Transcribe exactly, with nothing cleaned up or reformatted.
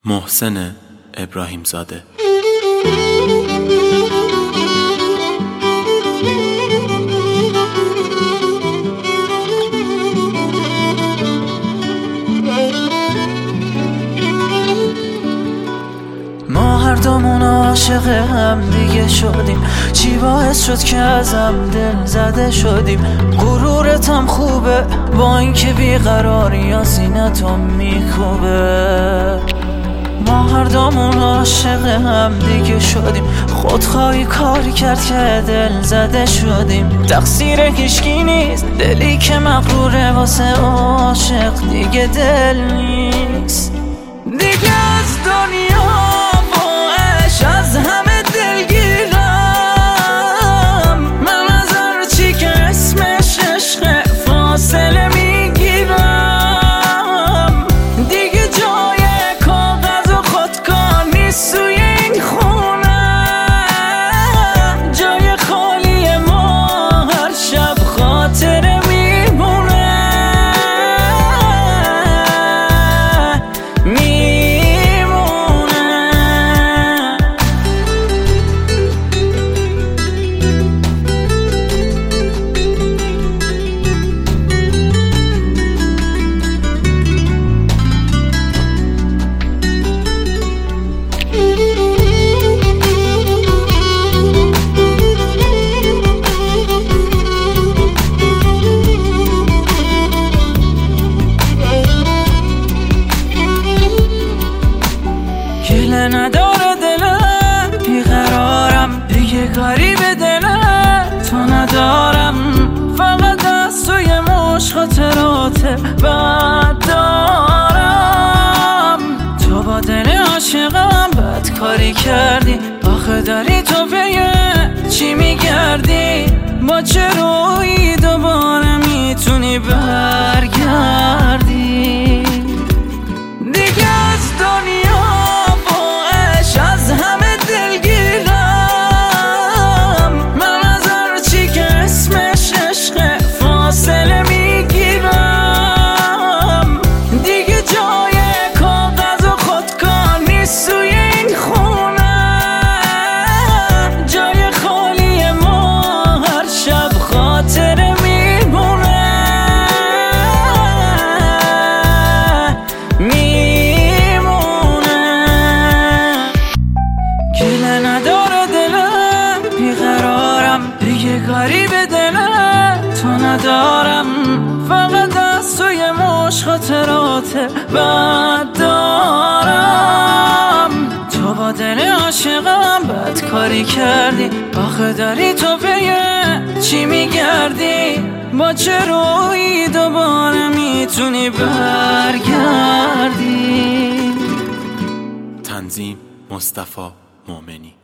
محسن ابراهیم زاده. ما هر دومون عاشق هم دیگه شدیم، چی باعث شد که ازم دل زده شدیم؟ غرورتم خوبه با اینکه بیقراری یا سینتم میکوبه. ما هر دومون عاشق هم دیگه شدیم، خودخواهی کاری کرد که دل زده شدیم. تقصیر هیچکی نیست، دلی که مغروره واسه عاشق دیگه دل نیست. دیگه از دنیا از همه دلگیرم، من از هر چی که اسمش عشق فاصله میگیرم. دیگه جای کاغذ و خودکار نیست توی این خونه، جای خالی ما هر شب خاطره میمونه. گله نداره دلم، بیقرارم، دیگه کاری به دلم تو ندارم. فقط از توی مشت خاطرات بد دارم. تو با دل عاشقم بد کاری کردی، آخه داری تو به چی میگردی؟ با چه رویی دوباره میتونی برگردی؟ دیگه از دنیا دیگه کاری به دلم تو ندارم. فقط از توی مشت خاطرات بد دارم. تو با دل عاشقم بد کاری کردی، آخه داری تو به چی میگردی؟ با چه رویی دوباره میتونی برگردی؟ تنظیم مصطفی مومنی.